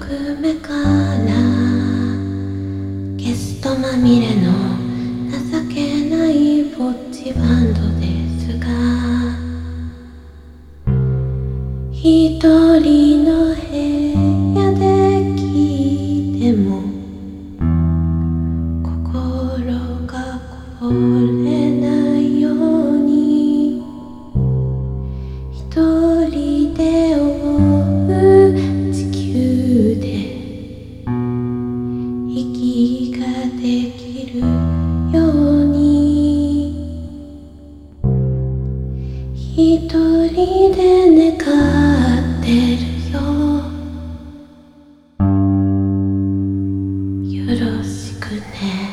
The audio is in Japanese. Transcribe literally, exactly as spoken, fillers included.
く目からゲストまみれの情けないぼっちバンドですが、一人の部屋で聞いても心がこぼれないように、一人で思う地球で息ができるように、一人で願ってるよ。よろしくね。